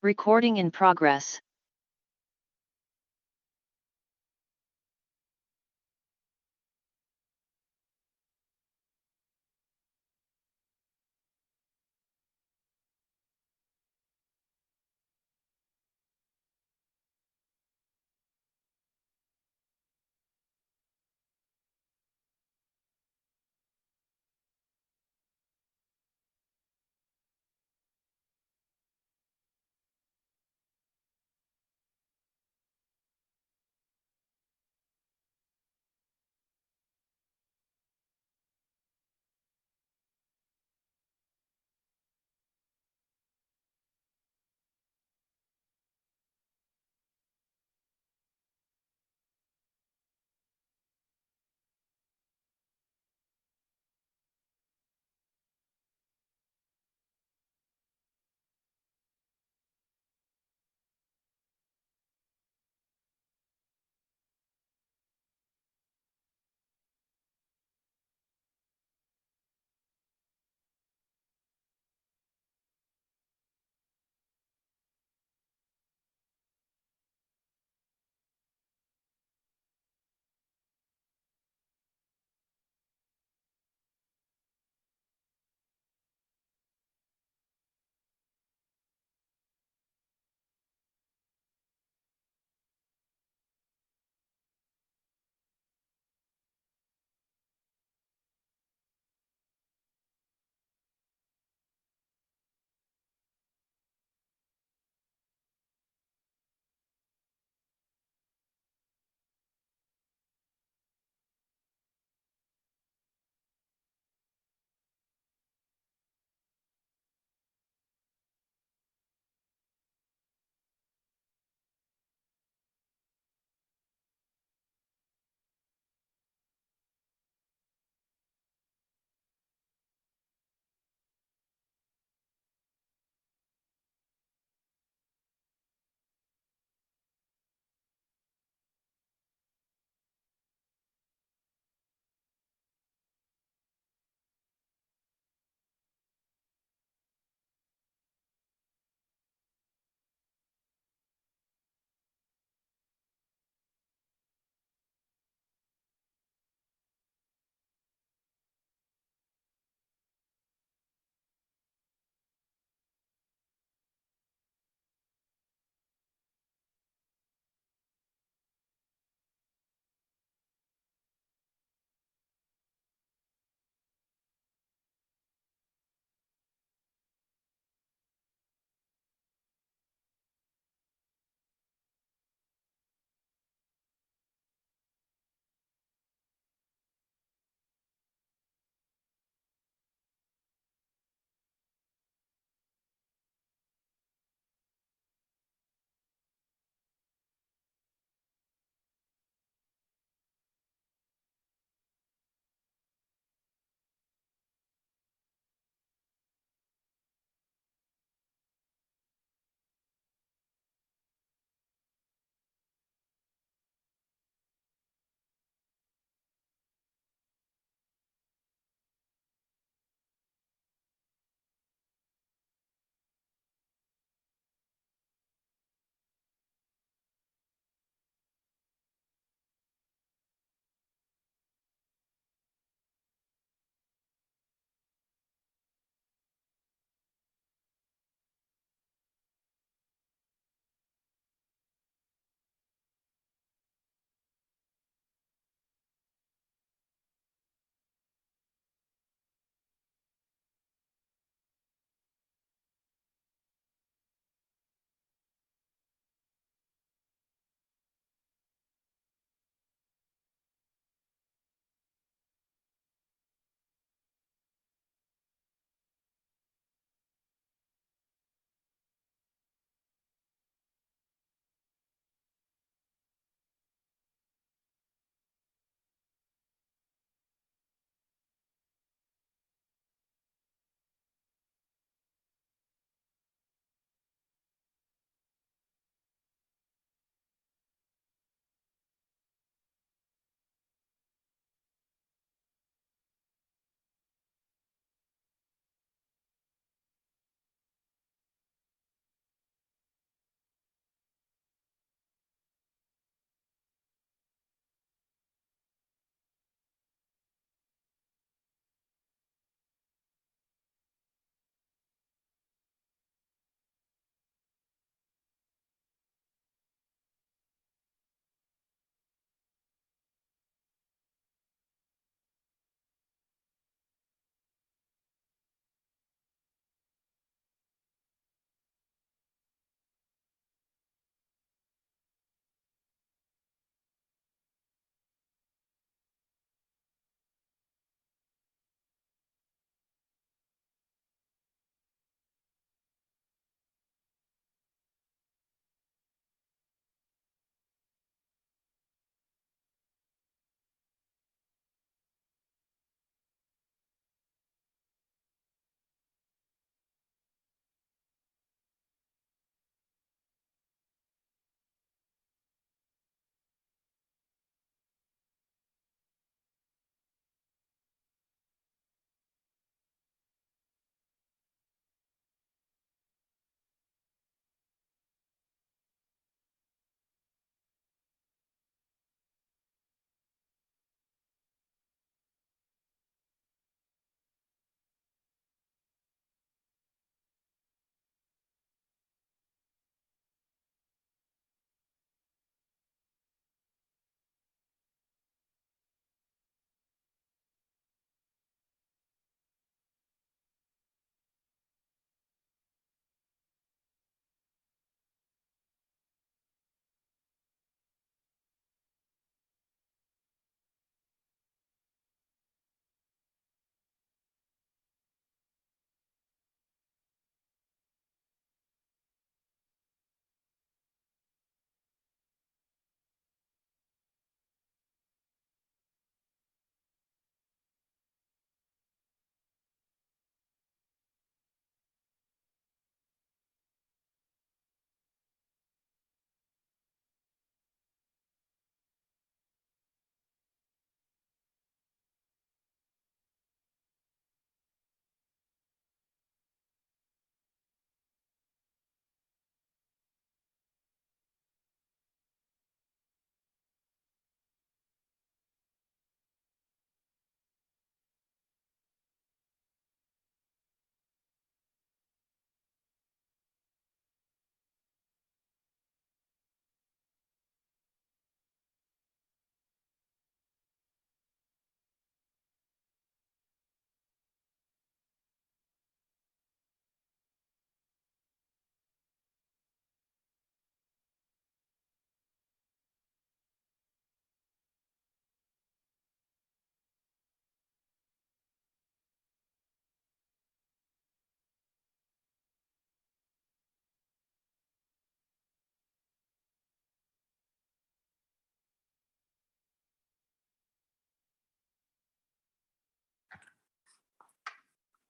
Recording in progress.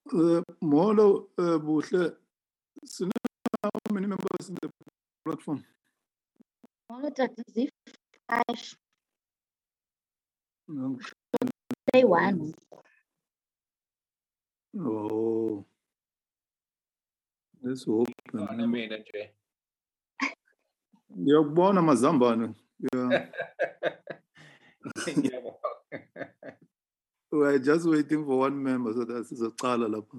Molo, Buhle, how many members in the platform? Molo, Dr. Zif, Okay. day one. Oh, let's hope. Ngiyakubona Mazambane. Yeah. We're just waiting for one member, so that's a cala lapha.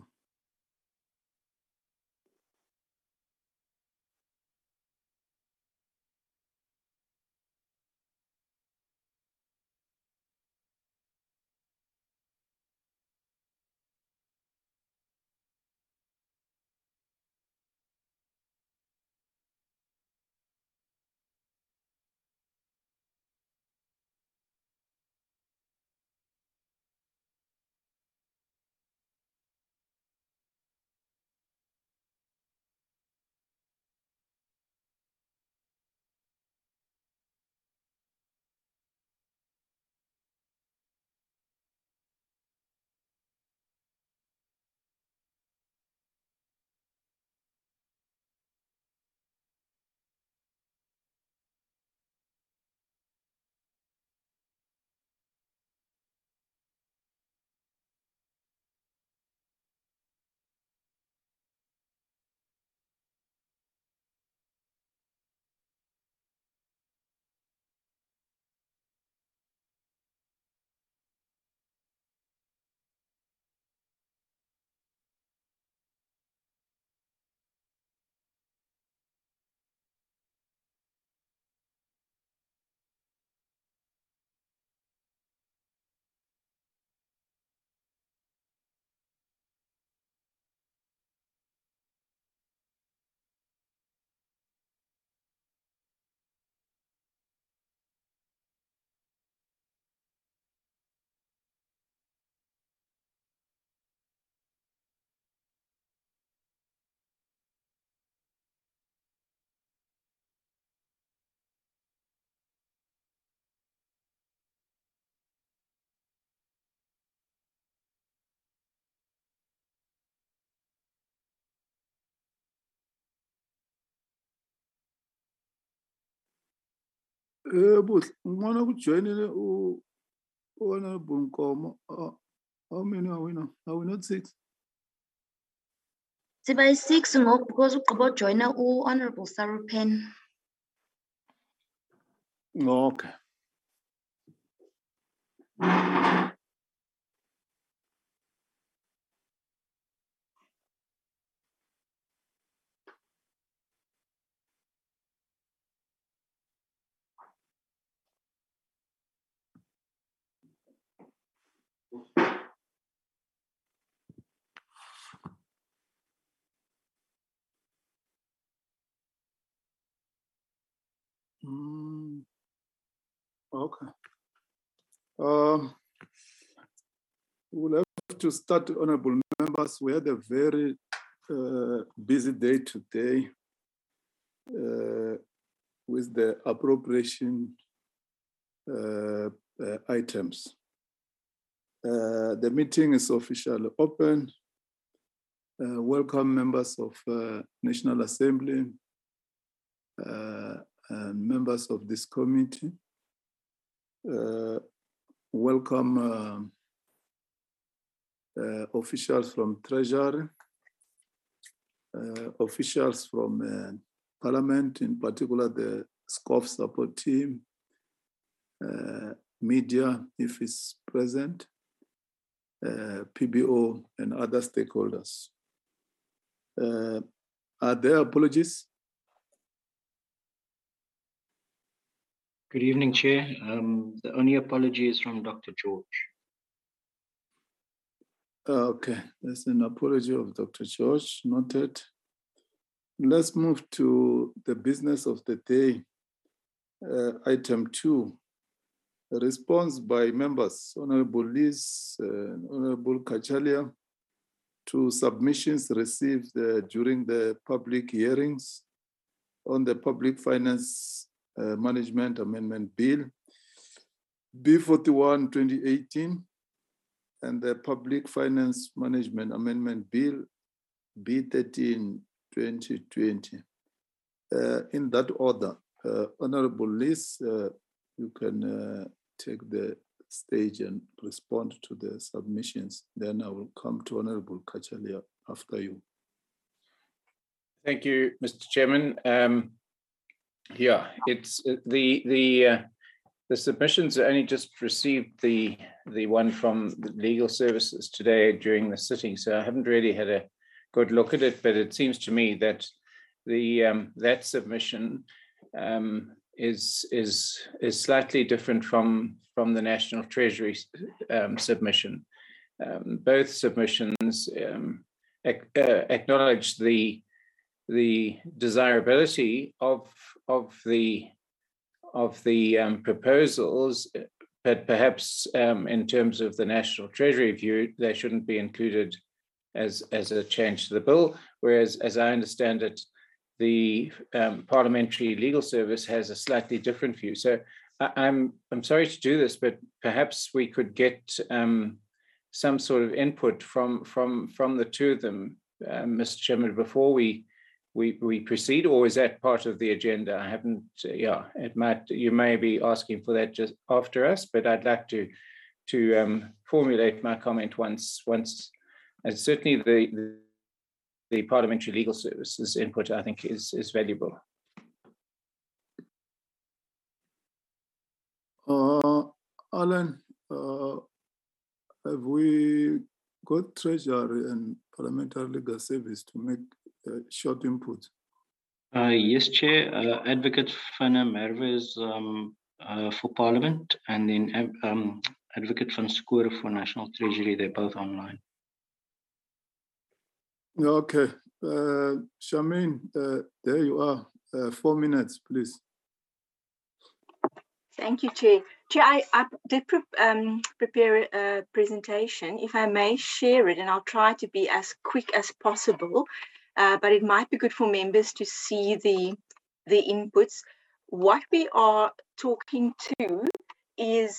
Buhle, ngibona ukujoyinile u-Honorable Nkomo. How many are we now? Are we not 6? Siba 6 ngoku because ugqiba joiner Honorable Sarupen. Okay. Okay. We'll have to start, honorable members. We had a very busy day today with the appropriation items. The meeting is officially open. Welcome members of National Assembly and members of this committee. Welcome officials from Treasury, officials from Parliament, in particular the SCOF support team, media, if it's present, PBO, and other stakeholders. Are there apologies? Good evening, Chair. The only apology is from Dr. George. Okay, there's an apology of Dr. George, noted. Let's move to the business of the day. Item 2, a response by members, Honorable Liz, Honorable Kachalia, to submissions received during the public hearings on the Public Finance Management Amendment Bill, B41 2018, and the Public Finance Management Amendment Bill B13 2020. In that order, Honorable Liz, you can take the stage and respond to the submissions. Then I will come to Honorable Kachalia after you. Thank you, Mr. Chairman. Yeah, it's the submissions only just received the one from the legal services today during the sitting, so I haven't really had a good look at it. But it seems to me that that submission is slightly different from the National Treasury submission. Both submissions acknowledge the desirability of the proposals, but perhaps in terms of the National Treasury view, they shouldn't be included as a change to the bill. Whereas, as I understand it, the Parliamentary Legal Service has a slightly different view. So I'm sorry to do this, but perhaps we could get some sort of input from the two of them, Mr. Chairman, before we proceed, or is that part of the agenda? I haven't. Yeah, you may be asking for that just after us, but I'd like to formulate my comment once. And certainly the Parliamentary Legal Service's input, I think, is valuable. Alan, have we got Treasury and Parliamentary Legal Service to make short input? Yes, Chair. Advocate Fana Merwe is for Parliament, and then Advocate Van Skore for National Treasury. They're both online. Okay. Charmaine, there you are. 4 minutes, please. Thank you, Chair. Chair, I did prepare a presentation. If I may share it, and I'll try to be as quick as possible, but it might be good for members to see the inputs. What we are talking to is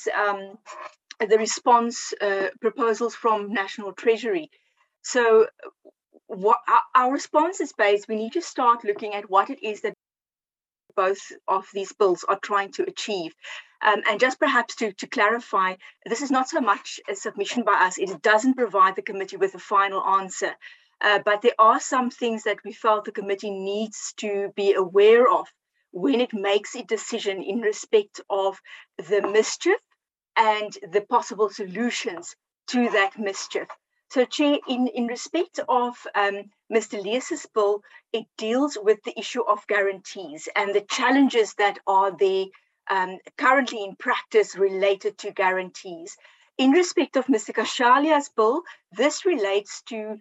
the response proposals from National Treasury. So what our response is based, we need to start looking at what it is that both of these bills are trying to achieve. And just perhaps to clarify, this is not so much a submission by us. It doesn't provide the committee with a final answer. But there are some things that we felt the committee needs to be aware of when it makes a decision in respect of the mischief and the possible solutions to that mischief. So, Chair, in respect of Mr. Lees's bill, it deals with the issue of guarantees and the challenges that are there currently in practice related to guarantees. In respect of Mr. Kachalia's bill, this relates to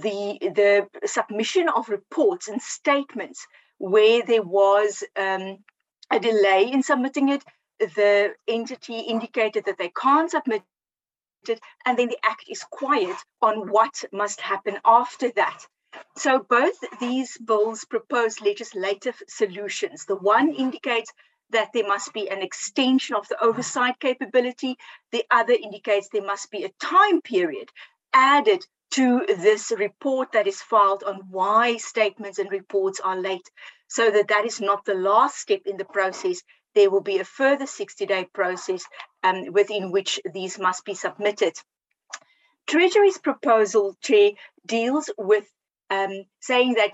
the submission of reports and statements where there was a delay in submitting it. The entity indicated that they can't submit it, and then the Act is quiet on what must happen after that. So both these bills propose legislative solutions. The one indicates that there must be an extension of the oversight capability. The other indicates there must be a time period added to this report that is filed on why statements and reports are late, so that is not the last step in the process. There will be a further 60-day process within which these must be submitted. Treasury's proposal, Chair, deals with saying that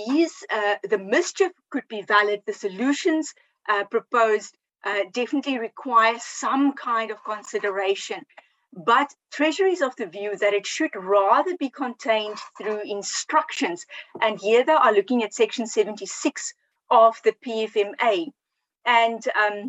the mischief could be valid. The solutions proposed definitely require some kind of consideration. But Treasury is of the view that it should rather be contained through instructions. And here they are looking at Section 76 of the PFMA. And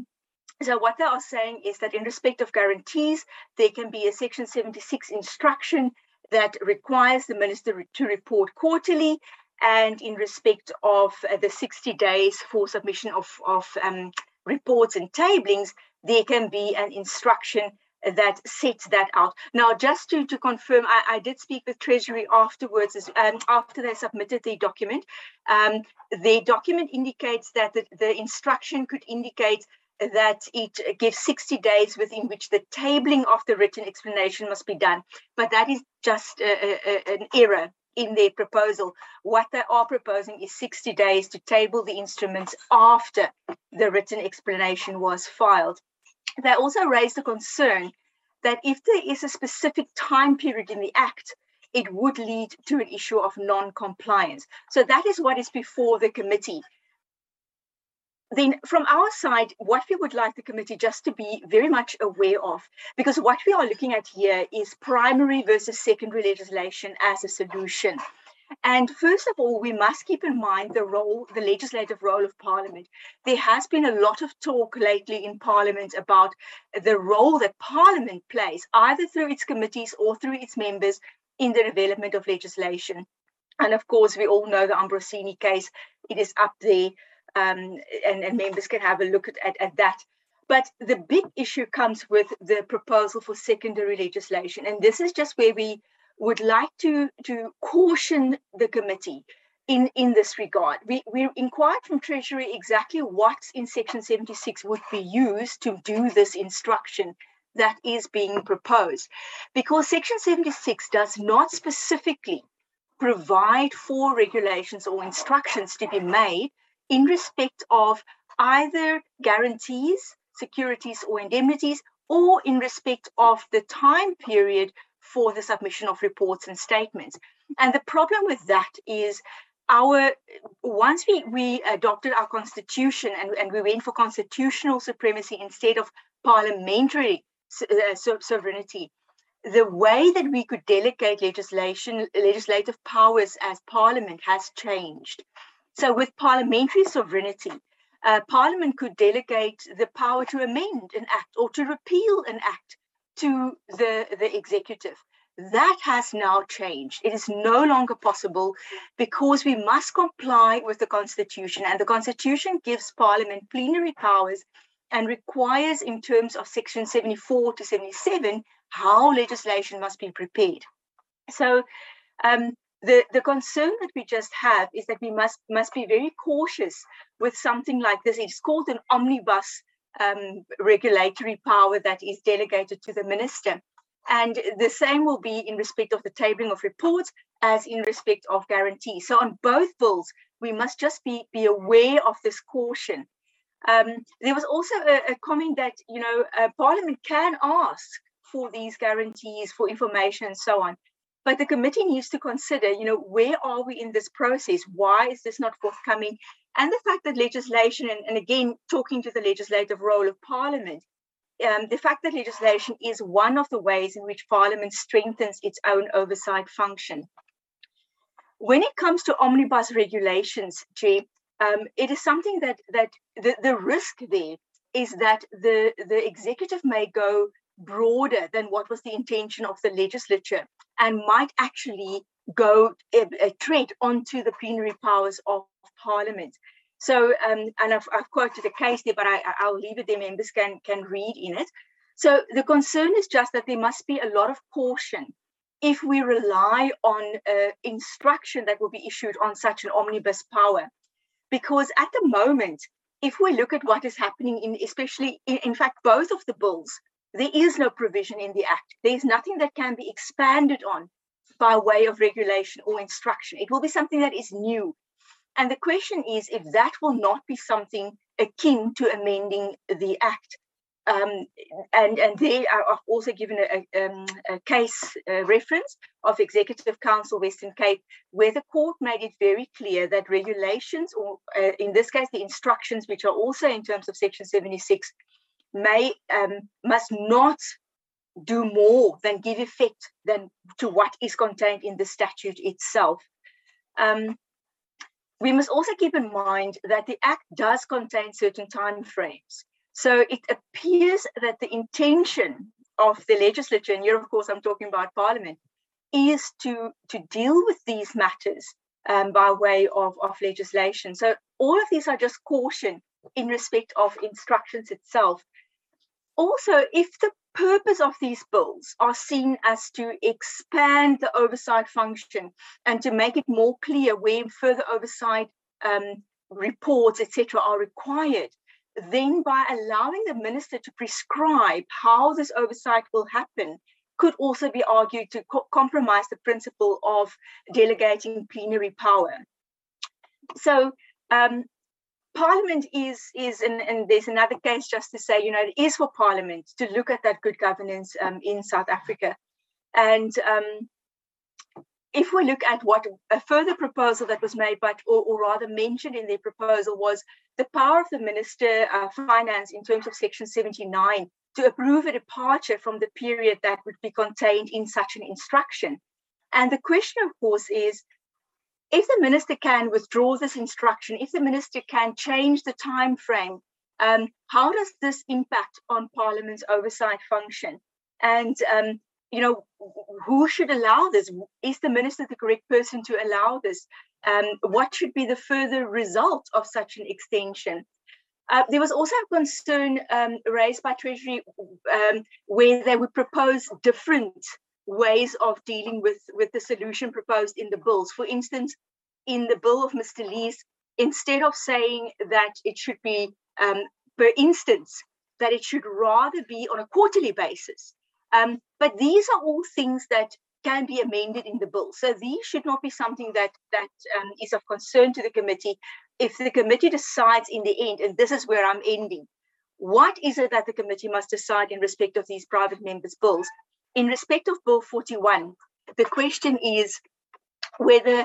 so what they are saying is that in respect of guarantees, there can be a Section 76 instruction that requires the minister to report quarterly. And in respect of the 60 days for submission of reports and tablings, there can be an instruction that sets that out. Now, just to confirm, I did speak with Treasury afterwards, after they submitted the document. The document indicates that the instruction could indicate that it gives 60 days within which the tabling of the written explanation must be done. But that is just an error in their proposal. What they are proposing is 60 days to table the instruments after the written explanation was filed. They also raised the concern that if there is a specific time period in the Act, it would lead to an issue of non-compliance. So that is what is before the committee. Then from our side, what we would like the committee just to be very much aware of, because what we are looking at here is primary versus secondary legislation as a solution. And first of all, we must keep in mind the legislative role of Parliament. There has been a lot of talk lately in Parliament about the role that Parliament plays, either through its committees or through its members in the development of legislation. And of course, we all know the Ambrosini case. It is up there, and members can have a look at that. But the big issue comes with the proposal for secondary legislation. And this is just where we would like to caution the committee in this regard. We inquired from Treasury exactly what in Section 76 would be used to do this instruction that is being proposed, because Section 76 does not specifically provide for regulations or instructions to be made in respect of either guarantees, securities or indemnities, or in respect of the time period for the submission of reports and statements. And the problem with that is once we adopted our constitution and we went for constitutional supremacy instead of parliamentary sovereignty, the way that we could delegate legislative powers as Parliament has changed. So with parliamentary sovereignty, Parliament could delegate the power to amend an act or to repeal an act to the executive. That has now changed. It is no longer possible because we must comply with the Constitution, and the Constitution gives Parliament plenary powers and requires, in terms of Section 74 to 77, how legislation must be prepared. So the concern that we just have is that we must be very cautious with something like this. It's called an omnibus regulatory power that is delegated to the minister. And the same will be in respect of the tabling of reports as in respect of guarantees. So on both bills, we must just be aware of this caution. There was also a comment that, Parliament can ask for these guarantees, for information and so on. But the committee needs to consider, where are we in this process? Why is this not forthcoming? And the fact that legislation, and again, talking to the legislative role of Parliament, the fact that legislation is one of the ways in which Parliament strengthens its own oversight function. When it comes to omnibus regulations, Chair, it is something that the risk there is that the executive may go broader than what was the intention of the legislature and might actually go tread onto the plenary powers of Parliament. So, and I've quoted a case there, but I'll leave it there. Members can read in it. So the concern is just that there must be a lot of caution if we rely on instruction that will be issued on such an omnibus power. Because at the moment, if we look at what is happening in fact, both of the bills, there is no provision in the Act. There is nothing that can be expanded on by way of regulation or instruction. It will be something that is new. And the question is if that will not be something akin to amending the Act. And there I've also given a case reference of Executive Council Western Cape, where the court made it very clear that regulations, or in this case, the instructions, which are also in terms of Section 76, must not do more than give effect to what is contained in the statute itself. We must also keep in mind that the Act does contain certain timeframes. So it appears that the intention of the legislature, and here, of course, I'm talking about Parliament, is to deal with these matters by way of legislation. So all of these are just caution in respect of instructions itself. Also, if the purpose of these bills are seen as to expand the oversight function and to make it more clear where further oversight reports, etc., are required, then by allowing the minister to prescribe how this oversight will happen could also be argued to compromise the principle of delegating plenary power. So Parliament is and there's another case just to say, it is for Parliament to look at that good governance in South Africa. And if we look at what a further proposal that was made, or rather mentioned in their proposal, was the power of the Minister of Finance in terms of Section 79 to approve a departure from the period that would be contained in such an instruction. And the question, of course, is if the minister can withdraw this instruction, if the minister can change the time frame, how does this impact on Parliament's oversight function? And who should allow this? Is the minister the correct person to allow this? What should be the further result of such an extension? There was also a concern raised by Treasury where they would propose different ways of dealing with the solution proposed in the bills. For instance, in the bill of Mr. Lees, instead of saying that it should be per instance, that it should rather be on a quarterly basis. But these are all things that can be amended in the bill. So these should not be something that is of concern to the committee. If the committee decides in the end, and this is where I'm ending, what is it that the committee must decide in respect of these private members' bills? In respect of Bill 41, the question is whether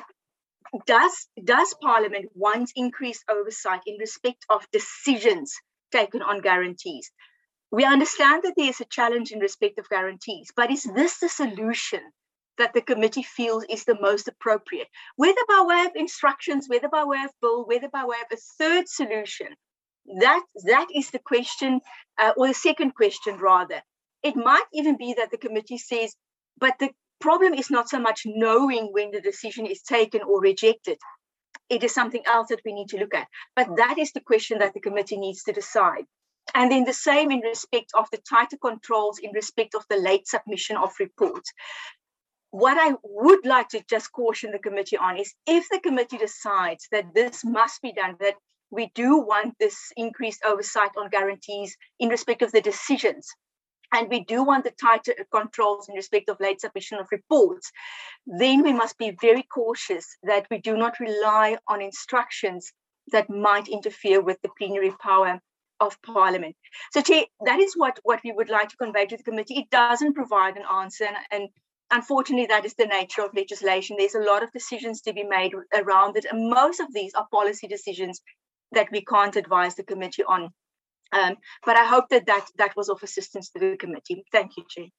does Parliament want increased oversight in respect of decisions taken on guarantees? We understand that there is a challenge in respect of guarantees, but is this the solution that the committee feels is the most appropriate? Whether by way of instructions, whether by way of bill, whether by way of a third solution, that is the question, or the second question rather. It might even be that the committee says, but the problem is not so much knowing when the decision is taken or rejected. It is something else that we need to look at. But that is the question that the committee needs to decide. And then the same in respect of the tighter controls in respect of the late submission of reports. What I would like to just caution the committee on is if the committee decides that this must be done, that we do want this increased oversight on guarantees in respect of the decisions, and we do want the tighter controls in respect of late submission of reports, then we must be very cautious that we do not rely on instructions that might interfere with the plenary power of Parliament. So, Chair, that is what we would like to convey to the committee. It doesn't provide an answer, and unfortunately, that is the nature of legislation. There's a lot of decisions to be made around it, and most of these are policy decisions that we can't advise the committee on. But I hope that was of assistance to the committee. Thank you, Chair.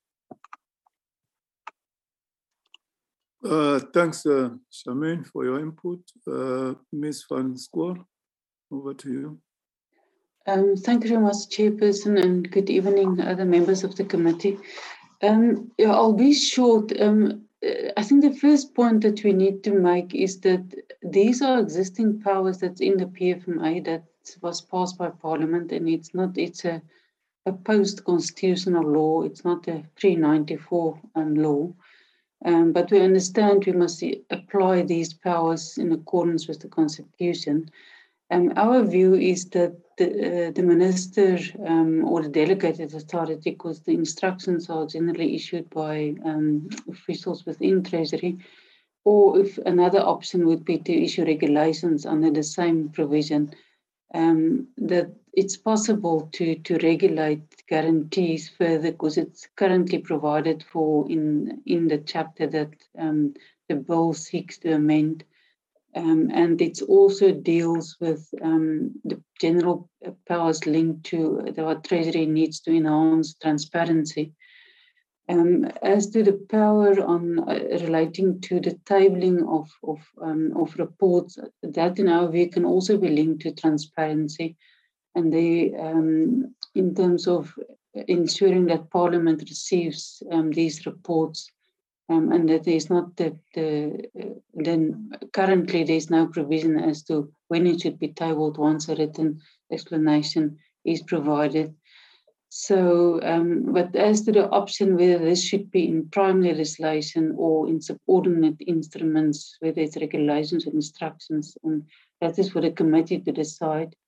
Thanks, Charmaine, for your input. Ms. Van Schoor, over to you. Thank you very much, Chairperson, and good evening, other members of the committee. I'll be short. I think the first point that we need to make is that these are existing powers that's in the PFMA that was passed by Parliament, and it's a post-constitutional law. It's not a pre-94 law. But we understand we must apply these powers in accordance with the Constitution. Our view is that the minister or the delegated authority, because the instructions are generally issued by officials within Treasury, or if another option would be to issue regulations under the same provision, that it's possible to regulate guarantees further, because it's currently provided for in the chapter that the bill seeks to amend. And it also deals with the general powers linked to what Treasury needs to enhance transparency. As to the power on relating to the tabling of reports, that in our view can also be linked to transparency, and they, in terms of ensuring that Parliament receives these reports, and that there's not then currently there's no provision as to when it should be tabled once a written explanation is provided. So, but as to the option whether this should be in primary legislation or in subordinate instruments, whether it's regulations or instructions, and that is for the committee to decide.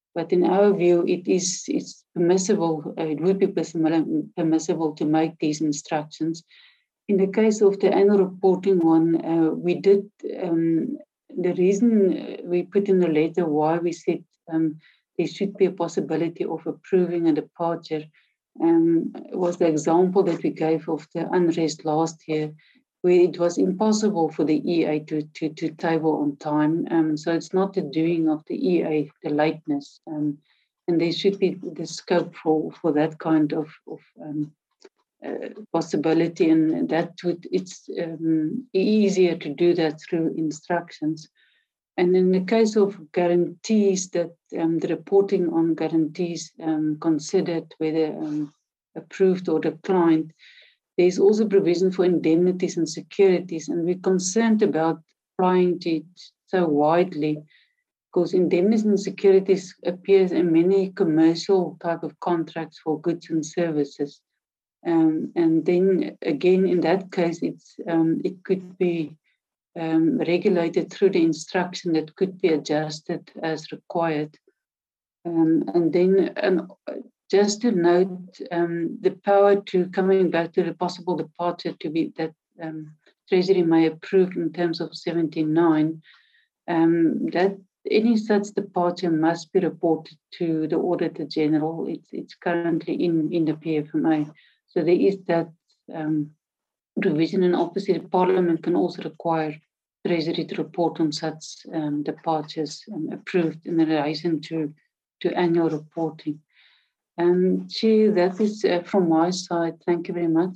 But in our view, it's permissible, it would be permissible to make these instructions. In the case of the annual reporting one, we did, the reason we put in the letter why we said there should be a possibility of approving a departure was the example that we gave of the unrest last year, where it was impossible for the EA to table on time. So it's not the doing of the EA, the lateness. And there should be the scope for that kind of possibility, and that it's easier to do that through instructions. And in the case of guarantees, that the reporting on guarantees considered whether approved or declined, there's also provision for indemnities and securities, and we're concerned about applying it so widely, because indemnities and securities appears in many commercial type of contracts for goods and services. And then again, in that case, it could be regulated through the instruction that could be adjusted as required. And then just to note, the power to, coming back to the possible departure to be that Treasury may approve in terms of 79, that any such departure must be reported to the Auditor General. It's currently in the PFMA. So there is that provision, and obviously the Parliament can also require Treasury to report on such departures approved in relation to annual reporting. Chair, that is from my side. Thank you very much.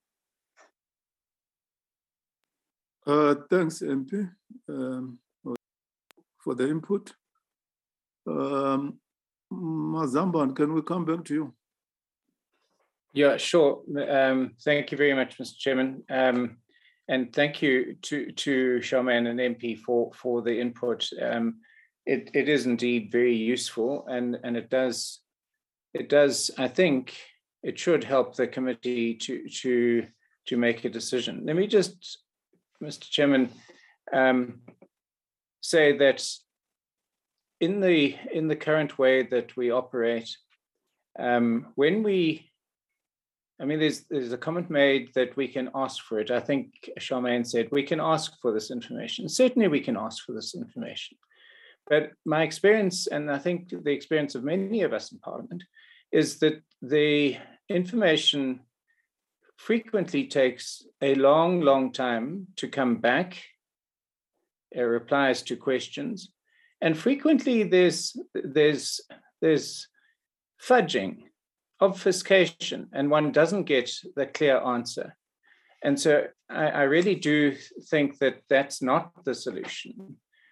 Thanks, MP, for the input. Mazamban, can we come back to you? Yeah, sure. Thank you very much, Mr. Chairman. And thank you to Charmaine and MP for the input. It is indeed very useful, and it does, I think, it should help the committee to make a decision. Let me just, Mr. Chairman, say that in the current way that we operate, when there's a comment made that we can ask for it. I think Charmaine said we can ask for this information. Certainly we can ask for this information. But my experience, and I think the experience of many of us in Parliament, is that the information frequently takes a long, long time to come back, replies to questions. And frequently there's fudging, obfuscation, and one doesn't get the clear answer. And so I really do think that that's not the solution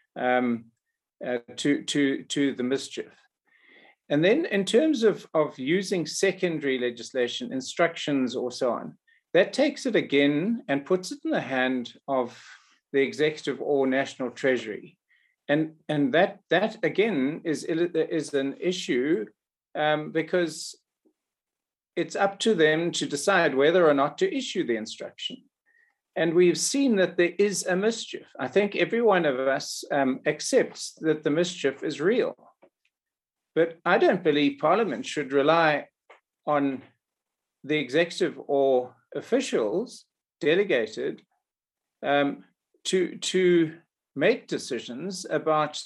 to the mischief. And then in terms of using secondary legislation, instructions or so on, that takes it again and puts it in the hand of the Executive or National Treasury. And that again is an issue because it's up to them to decide whether or not to issue the instruction. And we've seen that there is a mischief. I think every one of us accepts that the mischief is real. But I don't believe Parliament should rely on the executive or officials delegated to make decisions about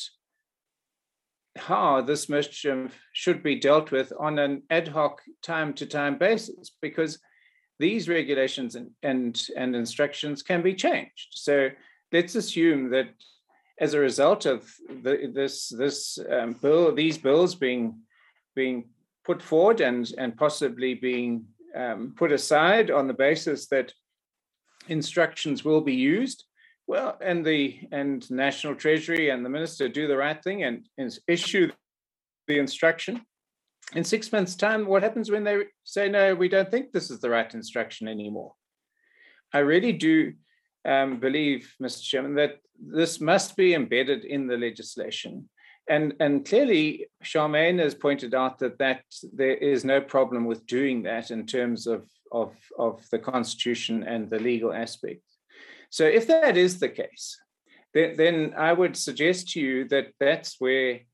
how this mischief should be dealt with on an ad hoc time-to-time basis, because these regulations and instructions can be changed. So let's assume that as a result of these bills being put forward and possibly being put aside on the basis that instructions will be used, well, and National Treasury and the Minister do the right thing and issue the instruction. In 6 months' time, what happens when they say, no, we don't think this is the right instruction anymore? I really do believe, Mr. Chairman, that this must be embedded in the legislation. And clearly, Charmaine has pointed out that there is no problem with doing that in terms of the Constitution and the legal aspect. So if that is the case, then I would suggest to you that that's where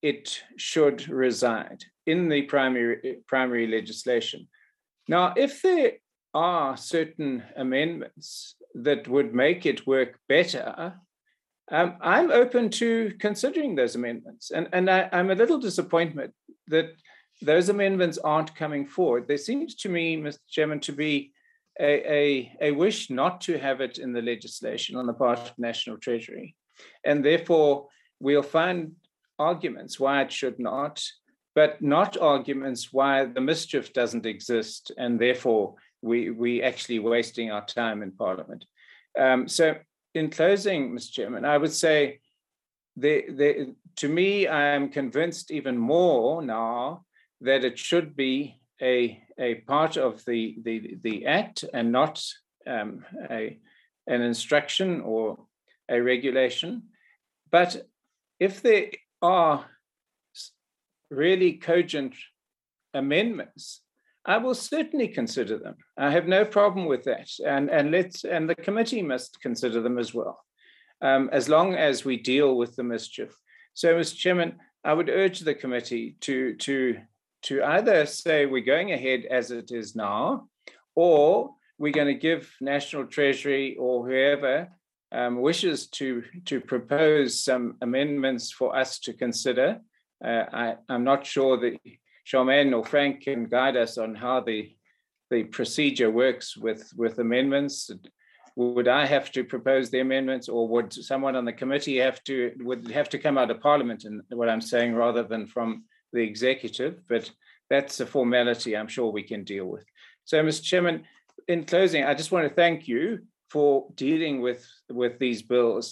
it should reside in the primary legislation. Now, if there are certain amendments that would make it work better, I'm open to considering those amendments. And I'm a little disappointed that those amendments aren't coming forward. There seems to me, Mr. Chairman, to be a wish not to have it in the legislation on the part of National Treasury. And therefore, we'll find arguments why it should not, but not arguments why the mischief doesn't exist, and therefore we actually wasting our time in Parliament. So in closing, Mr. Chairman, I would say to me, I'm convinced even more now that it should be a part of the Act and not an instruction or a regulation. But if there are really cogent amendments, I will certainly consider them. I have no problem with that, and the committee must consider them as well, as long as we deal with the mischief. So, Mr. Chairman, I would urge the committee to either say we're going ahead as it is now, or we're going to give National Treasury or whoever wishes to propose some amendments for us to consider. I'm not sure that Charmaine or Frank can guide us on how the procedure works with amendments. Would I have to propose the amendments, or would someone on the committee have to come out of Parliament, and what I'm saying, rather than from the executive? But that's a formality I'm sure we can deal with. So, Mr. Chairman, in closing, I just want to thank you for dealing with these bills.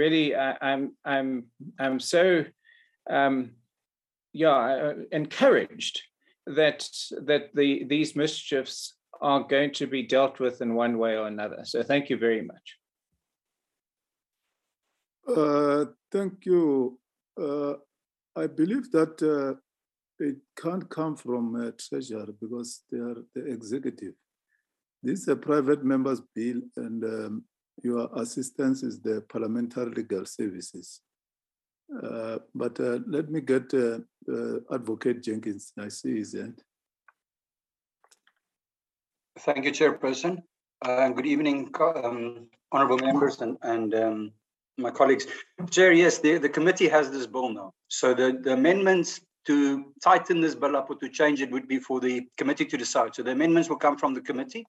I'm so encouraged that these mischiefs are going to be dealt with in one way or another. So thank you very much. Thank you. I believe that it can't come from Treasury because they are the executive. This is a private member's bill, and your assistance is the Parliamentary Legal Services. But let me get Advocate Jenkins. I see his hand. Thank you, Chairperson. Good evening, honourable members and my colleagues. Chair, yes, the committee has this bill now. So the amendments to tighten this bill up or to change it would be for the committee to decide. So the amendments will come from the committee,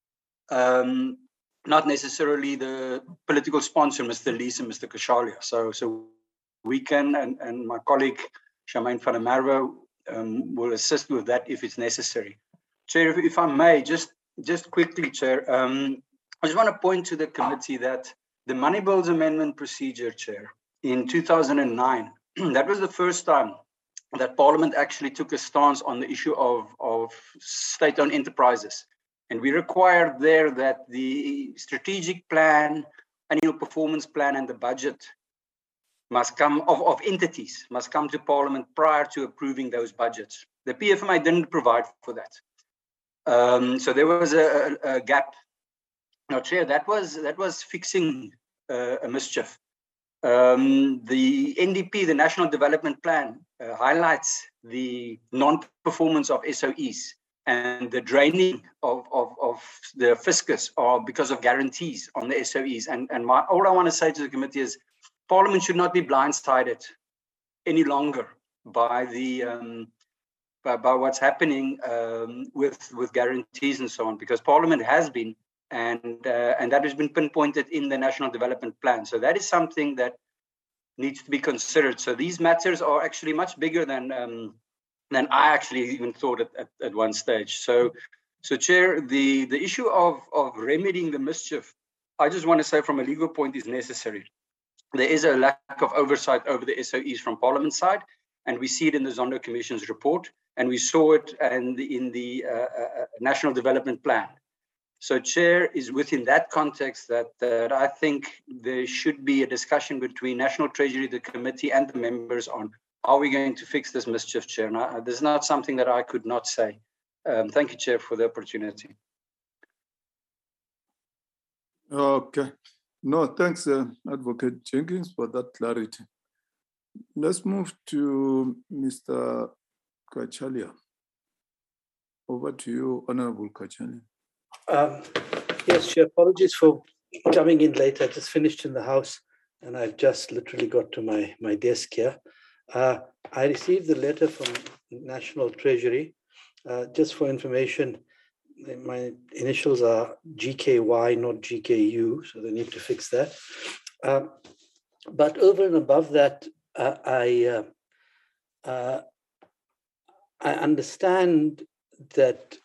not necessarily the political sponsor, Mr. Lees and Mr. Kashalia. So we can, and my colleague Charmaine van der Merwe will assist with that if it's necessary. Chair, if I may, just quickly, Chair, I just want to point to the committee that the Money Bills Amendment Procedure, Chair, in 2009, that was the first time that Parliament actually took a stance on the issue of state-owned enterprises. And we required there that the strategic plan, annual performance plan, and the budget must come of entities must come to Parliament prior to approving those budgets. The PFMA didn't provide for that. So there was a gap. Now, Chair, that was fixing a mischief. The NDP, the National Development Plan, highlights the non-performance of SOEs and the draining of the fiscus because of guarantees on the SOEs. And all I want to say to the committee is Parliament should not be blindsided any longer by by what's happening with guarantees and so on, because Parliament has been, and that has been pinpointed in the National Development Plan. So that is something that needs to be considered. So these matters are actually much bigger than I actually even thought at one stage. So Chair, the issue of remedying the mischief, I just want to say from a legal point, is necessary. There is a lack of oversight over the SOEs from Parliament side, and we see it in the Zondo Commission's report, and we saw it in the National Development Plan. So, Chair, is within that context that I think there should be a discussion between National Treasury, the committee, and the members on how we're going to fix this mischief, Chair. Now, this is not something that I could not say. Thank you, Chair, for the opportunity. Okay. No, thanks, Advocate Jenkins, for that clarity. Let's move to Mr. Kachalia. Over to you, Honorable Kachalia. Yes, Chair, apologies for coming in late. I just finished in the House and I've just literally got to my desk here. I received the letter from National Treasury. Just for information, my initials are GKY, not GKU, so they need to fix that. But over and above that, I understand that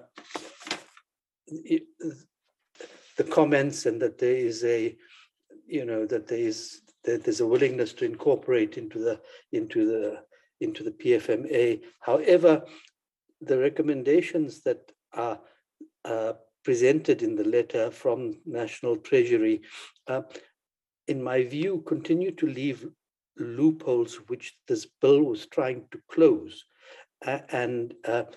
the comments and that there is a, that there's a willingness to incorporate into the PFMA. However, the recommendations that are presented in the letter from National Treasury, in my view, continue to leave loopholes which this bill was trying to close. And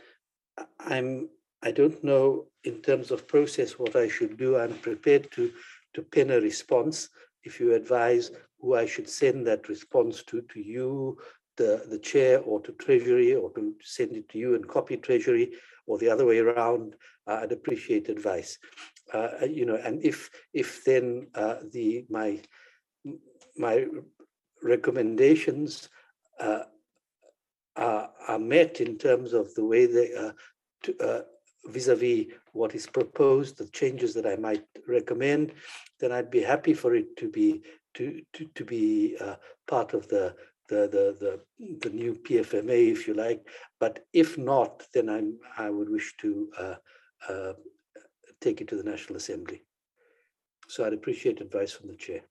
I don't know in terms of process what I should do. I'm prepared to pen a response. If you advise who I should send that response to you, the chair, or to Treasury, or to send it to you and copy Treasury, or the other way around, I'd appreciate advice. And if then my recommendations are met in terms of the way they vis-a-vis what is proposed, the changes that I might recommend, then I'd be happy for it to be part of the new PFMA, if you like. But if not, then I would wish to take it to the National Assembly. So I'd appreciate advice from the chair.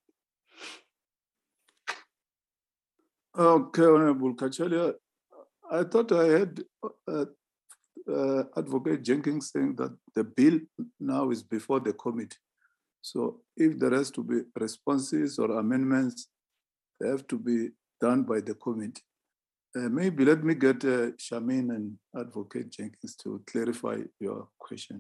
Okay, Honorable Kachalia, I thought I had Advocate Jenkins saying that the bill now is before the committee. So if there has to be responses or amendments, they have to be done by the committee. Maybe let me get Charmaine and Advocate Jenkins to clarify your question.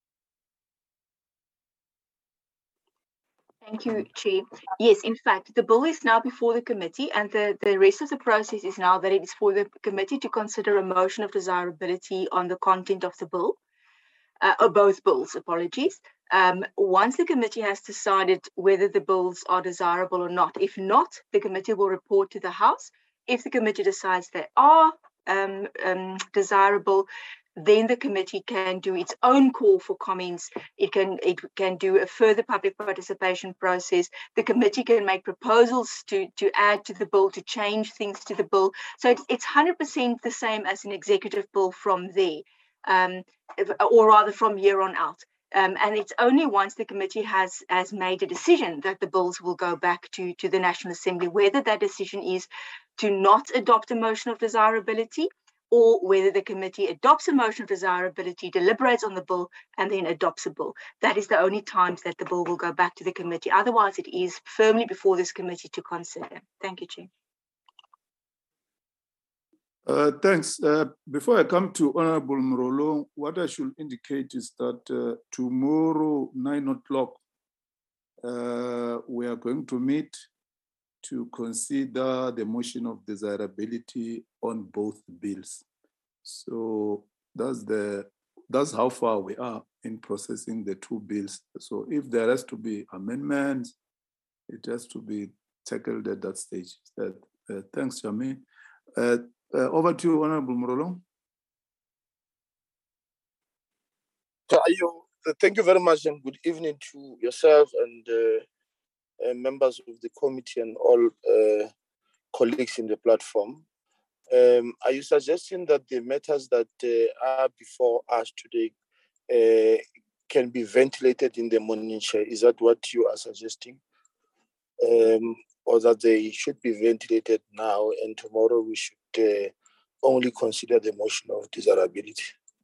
Thank you, Chair. Yes, in fact, the bill is now before the committee, and the rest of the process is now that it is for the committee to consider a motion of desirability on the content of the bill, or both bills, apologies. Once the committee has decided whether the bills are desirable or not, if not, the committee will report to the House. If the committee decides they are desirable, then the committee can do its own call for comments. It can do a further public participation process. The committee can make proposals to add to the bill, to change things to the bill. So it's 100% the same as an executive bill from there, or rather from here on out. And it's only once the committee has made a decision that the bills will go back to the National Assembly, whether that decision is to not adopt a motion of desirability, or whether the committee adopts a motion of desirability, deliberates on the bill, and then adopts a bill. That is the only times that the bill will go back to the committee. Otherwise, it is firmly before this committee to consider. Thank you, Chair. Thanks. Before I come to Honorable Mrolo, what I should indicate is that tomorrow, 9 o'clock, we are going to meet to consider the motion of desirability on both bills. So that's how far we are in processing the two bills. So if there has to be amendments, it has to be tackled at that stage. Thanks, Charmaine. Over to you, Honorable Mrolo. Thank you very much, and good evening to yourself and members of the committee and all colleagues in the platform. Are you suggesting that the matters that are before us today can be ventilated in the morning, Chair? Is that what you are suggesting? Or that they should be ventilated now and tomorrow we should only consider the motion of desirability?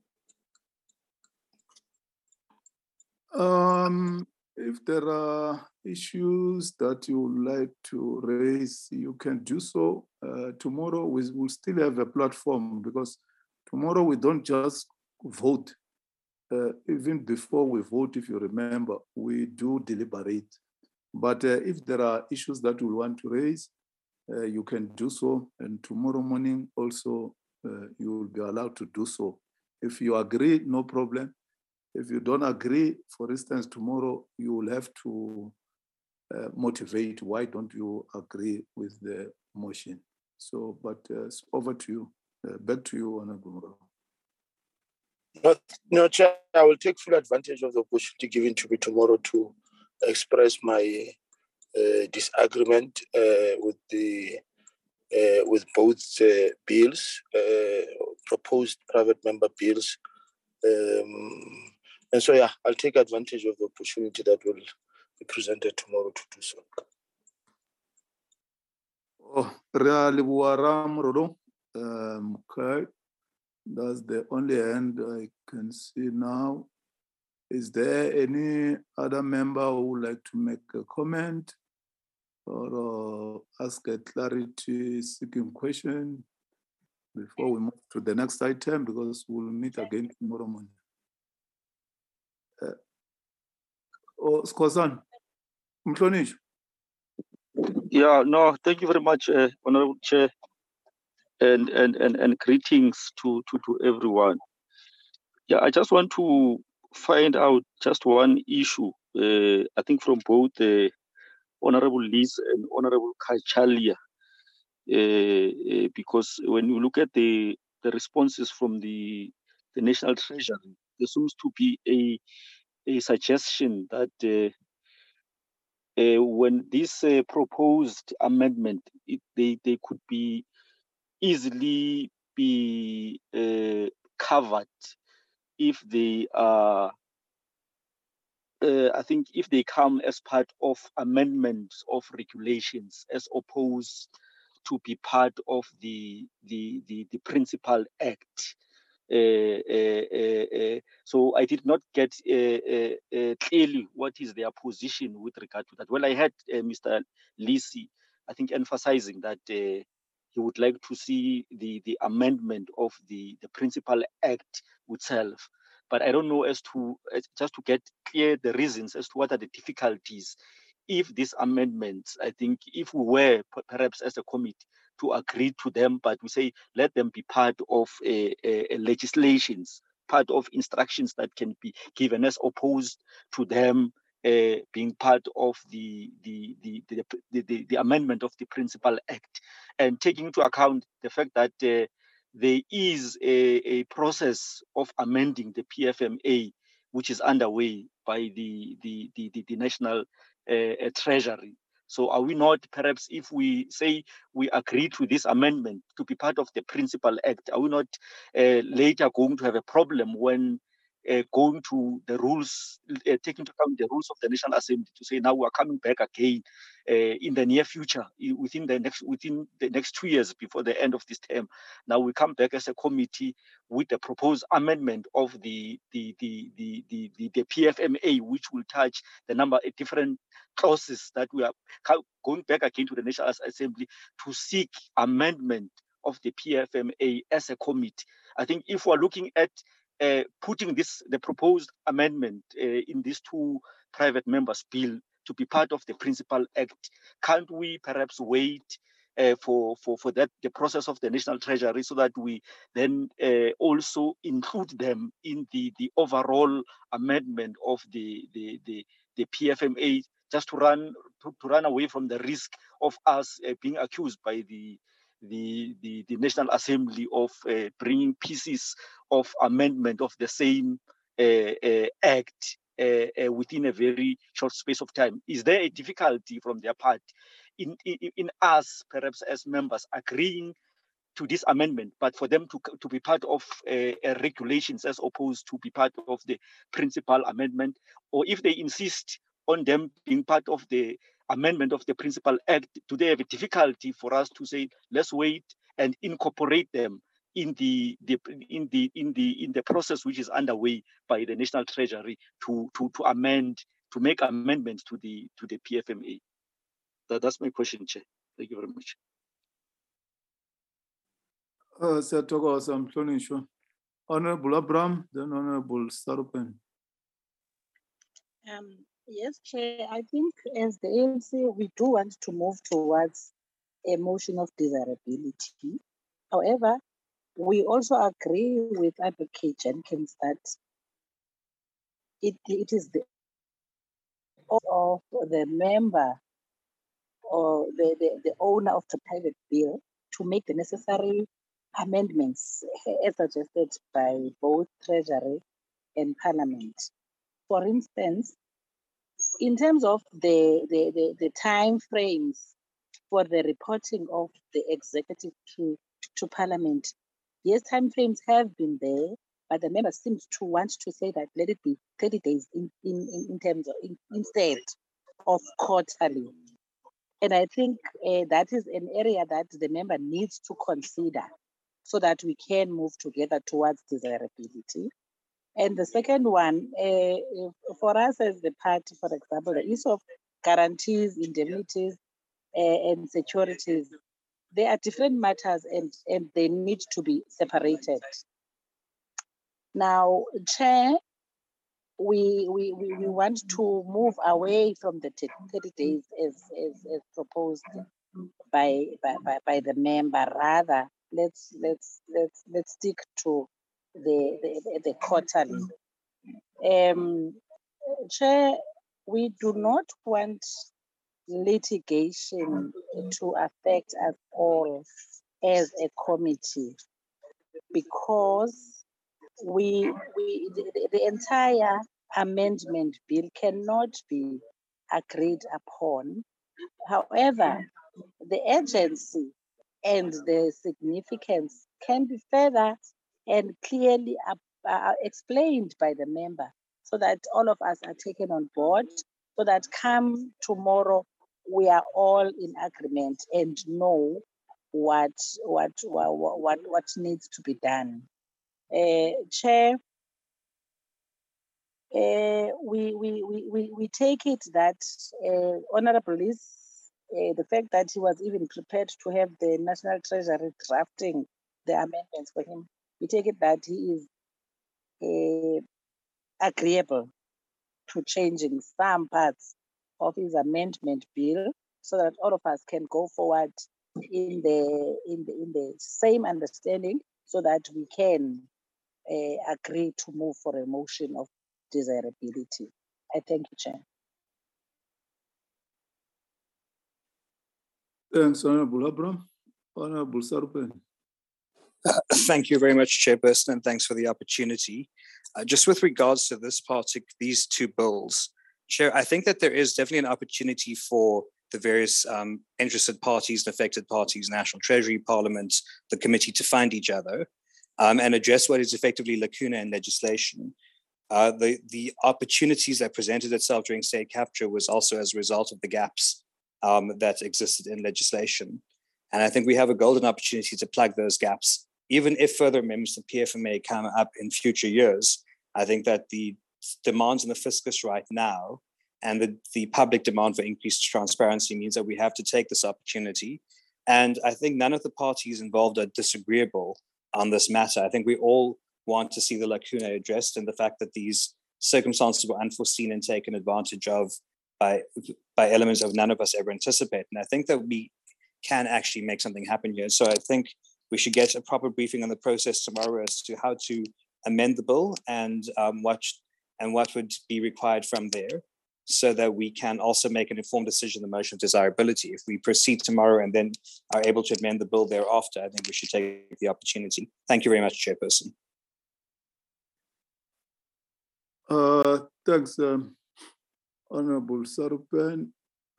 If there are issues that you would like to raise, you can do so. Tomorrow we will still have a platform, because tomorrow we don't just vote. Even before we vote, if you remember, we do deliberate. But if there are issues that we want to raise, you can do so. And tomorrow morning also, you will be allowed to do so. If you agree, no problem. If you don't agree, for instance, tomorrow you will have to motivate why don't you agree with the motion. So, but it's over to you. Back to you, Honorable. No, Chair, I will take full advantage of the opportunity given to me tomorrow to express my disagreement with both bills, proposed private member bills. And so, yeah, I'll take advantage of the opportunity that will be presented tomorrow to do so. Okay, that's the only hand I can see now. Is there any other member who would like to make a comment or ask a clarity-seeking question before we move to the next item, because we'll meet again tomorrow morning? Skozan, Mhlonishwa. Yeah, no, thank you very much, Honorable Chair, and greetings to everyone. Yeah, I just want to find out just one issue. I think from both Honorable Liz and Honorable Kachalia, because when you look at the responses from the National Treasury, there seems to be a suggestion that when this proposed amendment, they could be easily be covered if they are, I think, if they come as part of amendments of regulations, as opposed to be part of the principal act. So I did not get clearly what is their position with regard to that. Well, I had Mr. Lisi, I think, emphasizing that he would like to see the amendment of the principal act itself. But I don't know as to, just to get clear the reasons as to what are the difficulties if these amendments, I think if we were perhaps as a committee to agree to them, but we say let them be part of legislations, part of instructions that can be given, as opposed to them being part of the amendment of the Principal Act, and taking into account the fact that there is a process of amending the PFMA, which is underway by the National Treasury. So are we not, perhaps if we say we agree to this amendment to be part of the Principal Act, are we not later going to have a problem when going to the rules, taking into account the rules of the National Assembly, to say now we are coming back again in the near future, within the next 2 years before the end of this term. Now we come back as a committee with the proposed amendment of the PFMA, which will touch the number of different clauses that we are going back again to the National Assembly to seek amendment of the PFMA as a committee. I think if we're looking at putting the proposed amendment in these two private members' bill to be part of the Principal Act, can't we perhaps wait for that, the process of the National Treasury, so that we then also include them in the overall amendment of the PFMA, just to run away from the risk of us being accused by the National Assembly of bringing pieces of amendment of the same act within a very short space of time? Is there a difficulty from their part in us, perhaps as members, agreeing to this amendment, but for them to be part of regulations as opposed to be part of the principal amendment? Or if they insist on them being part of the amendment of the Principal Act, do they have a difficulty for us to say let's wait and incorporate them in the process which is underway by the National Treasury to make amendments to the PFMA? That's my question, Chair. Thank you very much. Honorable Abraham, then Honorable Sarupen. Yes, Chair, I think as the ANC, we do want to move towards a motion of desirability. However, we also agree with Advocate Jenkins that it is the of the member or the owner of the private bill to make the necessary amendments as suggested by both Treasury and Parliament. For instance, in terms of the time frames for the reporting of the executive to Parliament, yes, time frames have been there, but the member seems to want to say that let it be 30 days in terms of instead of quarterly. And I think that is an area that the member needs to consider so that we can move together towards desirability. And the second one, for us as the party, for example, the issue of guarantees, indemnities, and securities, they are different matters and they need to be separated. Now, Chair, we want to move away from the 30 days as proposed by the member. Rather, let's stick to the quarterly. Chair, we do not want litigation to affect us all as a committee, because the entire amendment bill cannot be agreed upon. However, the urgency and the significance can be further and clearly explained by the member so that all of us are taken on board, so that come tomorrow we are all in agreement and know what needs to be done. Chair, we take it that Honorable Liz, the fact that he was even prepared to have the National Treasury drafting the amendments for him, we take it that he is agreeable to changing some parts of his amendment bill so that all of us can go forward in the same understanding so that we can agree to move for a motion of desirability. I thank you, Chair. Thanks, Honorable Abraham. Honorable Sarupen. Thank you very much, Chairperson, and thanks for the opportunity. Just with regards to these two bills, Chair, I think that there is definitely an opportunity for the various interested parties and affected parties, National Treasury, Parliament, the committee, to find each other and address what is effectively lacuna in legislation. The opportunities that presented itself during state capture was also as a result of the gaps that existed in legislation. And I think we have a golden opportunity to plug those gaps. Even if further amendments to PFMA come up in future years, I think that the demands in the fiscus right now and the public demand for increased transparency means that we have to take this opportunity. And I think none of the parties involved are disagreeable on this matter. I think we all want to see the lacuna addressed and the fact that these circumstances were unforeseen and taken advantage of by elements of none of us ever anticipate. And I think that we can actually make something happen here. So I think we should get a proper briefing on the process tomorrow as to how to amend the bill and what would be required from there, so that we can also make an informed decision on the motion of desirability. If we proceed tomorrow and then are able to amend the bill thereafter, I think we should take the opportunity. Thank you very much, Chairperson. Thanks, Honorable Sarupen.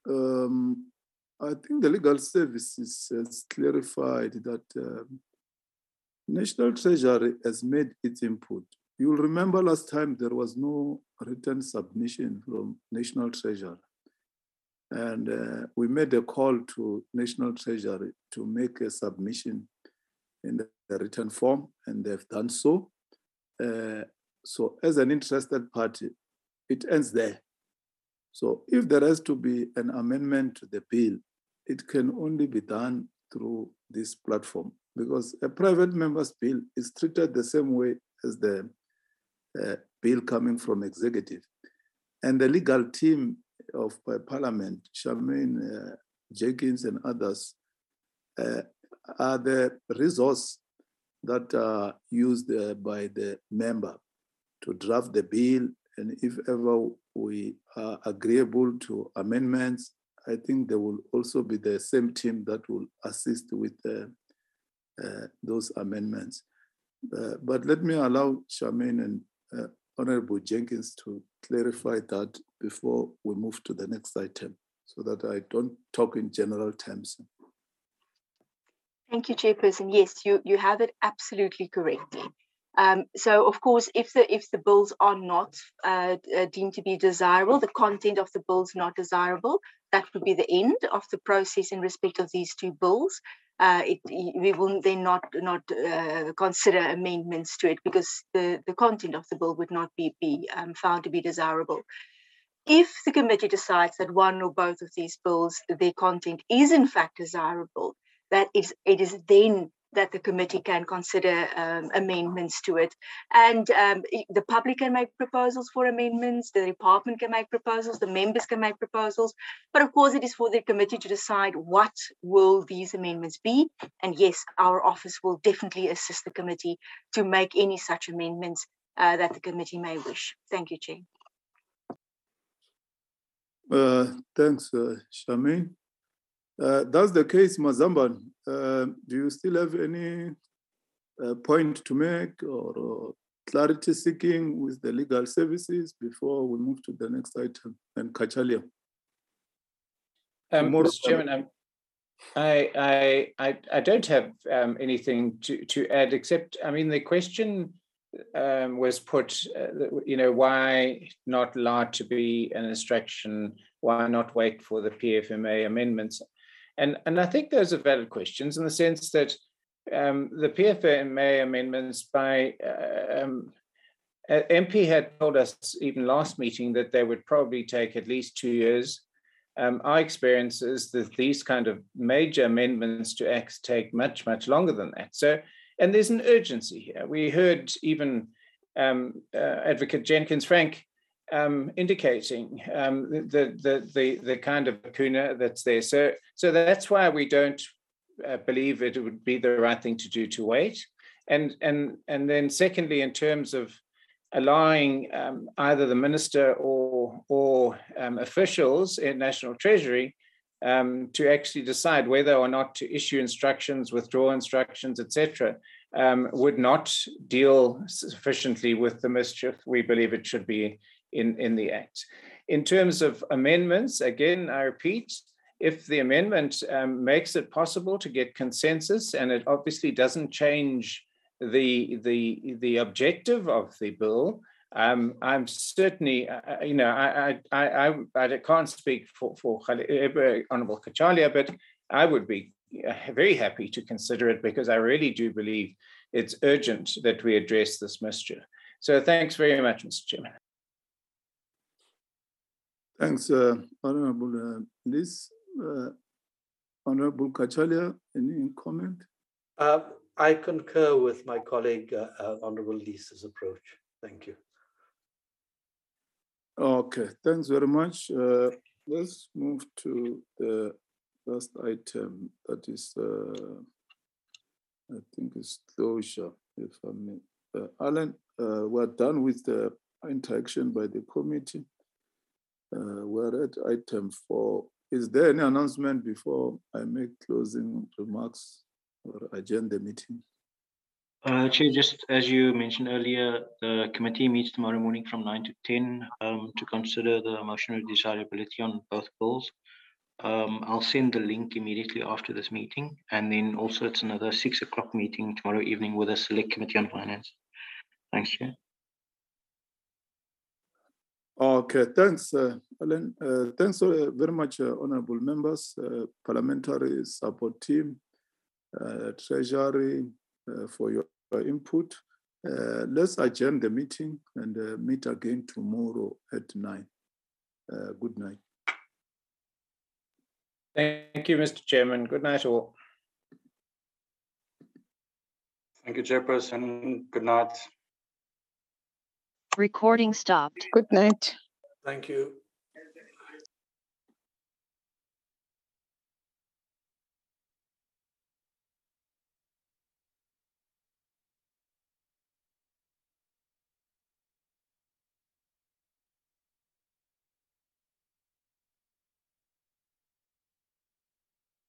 I think the legal services has clarified that National Treasury has made its input. You'll remember last time there was no written submission from National Treasury. And we made a call to National Treasury to make a submission in the written form, and they've done so. So as an interested party, it ends there. So if there has to be an amendment to the bill, it can only be done through this platform, because a private member's bill is treated the same way as the bill coming from executive. And the legal team of Parliament, Charmaine Jenkins and others, are the resource that are used by the member to draft the bill. And if ever we are agreeable to amendments, I think there will also be the same team that will assist with those amendments. But let me allow Charmaine and Honorable Jenkins to clarify that before we move to the next item, so that I don't talk in general terms. Thank you, Chairperson. Yes, you have it absolutely correctly. So, of course, if the bills are not deemed to be desirable, the content of the bills not desirable, that would be the end of the process in respect of these two bills. We will then not consider amendments to it because the content of the bill would not be found to be desirable. If the committee decides that one or both of these bills, their content is in fact desirable, it is then that the committee can consider amendments to it. And the public can make proposals for amendments, the department can make proposals, the members can make proposals. But of course, it is for the committee to decide what will these amendments be. And yes, our office will definitely assist the committee to make any such amendments that the committee may wish. Thank you, Chair. Thanks, Charmaine. That's the case, Mazamban. Do you still have any point to make or clarity seeking with the legal services before we move to the next item? And Kachalia. Mr. Chairman, I don't have anything to add, except, I mean, the question was put, why not allow it to be an instruction? Why not wait for the PFMA amendments? And I think those are valid questions in the sense that the PFMA amendments by MP had told us even last meeting that they would probably take at least 2 years. Our experience is that these kind of major amendments to acts take much, much longer than that. So, and there's an urgency here. We heard even Advocate Jenkins Frank indicating the kind of lacuna that's there. So that's why we don't believe it would be the right thing to do to wait. And then secondly, in terms of allowing either the minister or officials in National Treasury to actually decide whether or not to issue instructions, withdraw instructions, etc., would not deal sufficiently with the mischief we believe it should be in the Act. In terms of amendments, again, I repeat, if the amendment makes it possible to get consensus, and it obviously doesn't change the objective of the bill, I'm certainly, I can't speak for Honourable Kachalia, but I would be very happy to consider it because I really do believe it's urgent that we address this mischief. So thanks very much, Mr. Chairman. Thanks, Honourable Liz. Honourable Kachalia, any comment? I concur with my colleague, Honourable Liz's approach. Thank you. Okay, thanks very much. Let's move to the last item, that is, I think it's closure, if I may. Alan, we're done with the interaction by the committee. We're at item 4. Is there any announcement before I make closing remarks or adjourn the meeting? Chair, just as you mentioned earlier, the committee meets tomorrow morning from 9 to 10 to consider the motion of desirability on both bills. I'll send the link immediately after this meeting, and then also it's another 6 o'clock meeting tomorrow evening with a select committee on finance. Thanks, Chair. Okay, thanks, Alan. Thanks very much, honourable members, parliamentary support team, Treasury, for your input. Let's adjourn the meeting and meet again tomorrow at 9. Good night. Thank you, Mr. Chairman. Good night, all. Thank you, Chairperson. Good night. Recording stopped. Good night. Thank you.